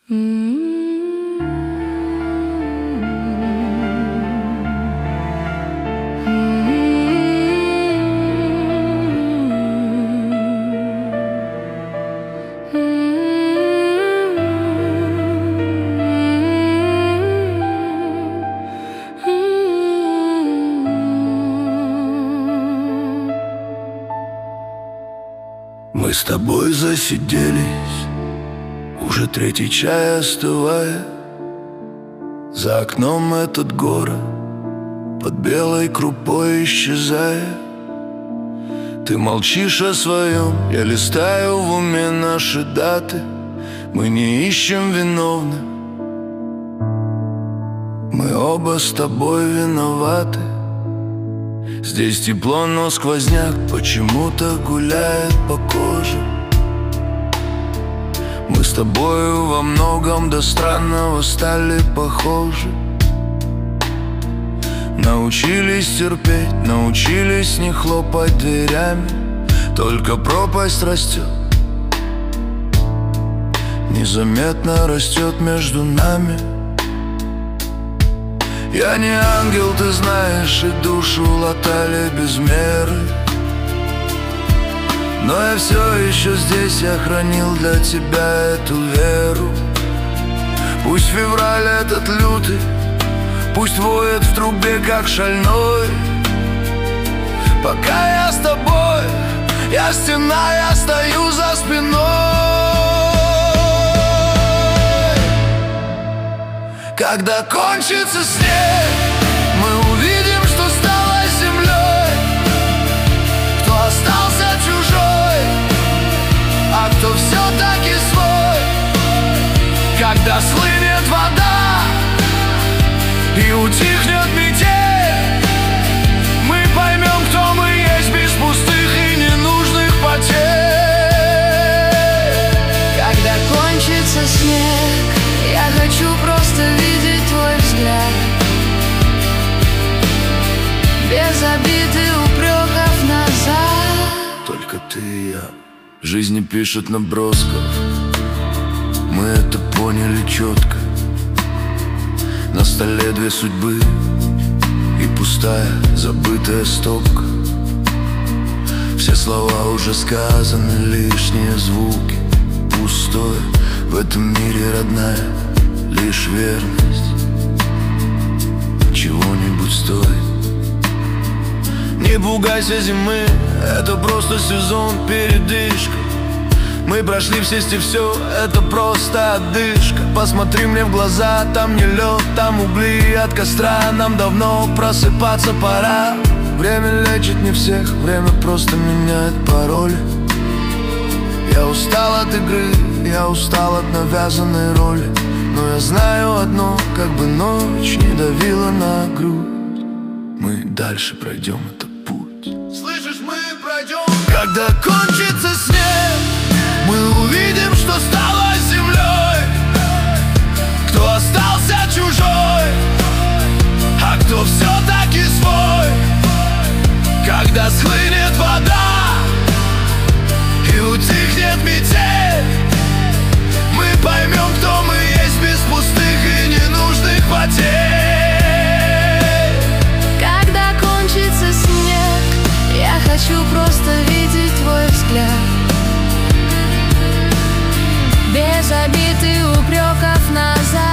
Мы с тобой засиделись, уже третий чай остывая. За окном этот город под белой крупой исчезая. Ты молчишь о своем, я листаю в уме наши даты. Мы не ищем виновных, мы оба с тобой виноваты. Здесь тепло, но сквозняк почему-то гуляет по коже. Мы с тобою во многом до странного стали похожи. Научились терпеть, научились не хлопать дверями. Только пропасть растет, незаметно растет между нами. Я не ангел, ты знаешь, и душу латали без меры. Но я все еще здесь, я хранил для тебя эту веру. Пусть февраль этот лютый, пусть воет в трубе как шальной. Пока я с тобой, я стена, я стою за спиной. Когда кончится снег, мы увидим, что стало землей. Кто остался чужой, а кто все-таки свой. Когда схлынет вода и утихнет метель, мы поймем, кто мы есть без пустых и ненужных потерь. Когда кончится снег, я хочу просто видеть твой взгляд, без обид и упреков назад. Только ты и я, жизнь не пишет набросков. Мы это поняли четко. На столе две судьбы и пустая, забытая стопка. Все слова уже сказаны, лишние звуки. Пустое в этом мире, родная, лишь верность чего-нибудь стоит. Не пугайся зимы, это просто сезон, передышка. Мы прошли все это просто отдышка. Посмотри мне в глаза, там не лед, там угли от костра. Нам давно просыпаться пора. Время лечит не всех, время просто меняет пароли. Я устал от игры, я устал от навязанной роли. Но я знаю одно, как бы ночь не давила на грудь, мы дальше пройдем этот путь. Слышишь, мы пройдем. Когда кончится снег, мы увидим, что стало землей. Кто остался чужой, а кто все-таки свой. Когда схлынет вода и утихнет метель, мы поймем, кто мы есть без пустых и ненужных потерь. Когда кончится снег, я хочу просто видеть твой взгляд, без обид и упреков назад.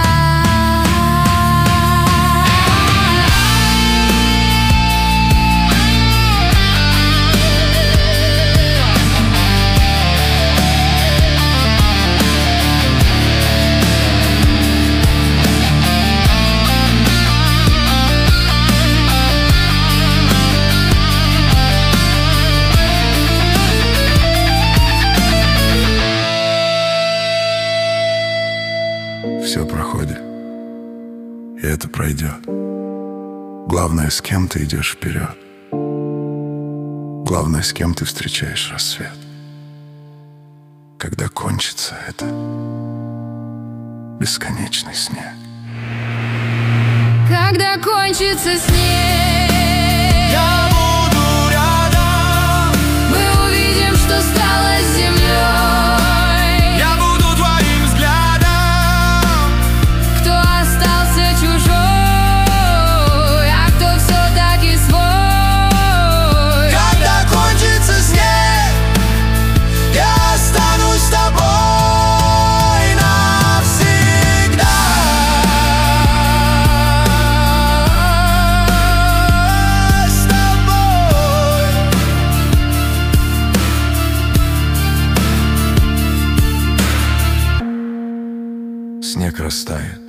Все проходит, и это пройдет. Главное, с кем ты идешь вперед. Главное, с кем ты встречаешь рассвет. Когда кончится это бесконечный снег. Когда кончится снег, Я буду рядом. мы увидим, что стало землей. Я буду твоим взглядом. снег растает.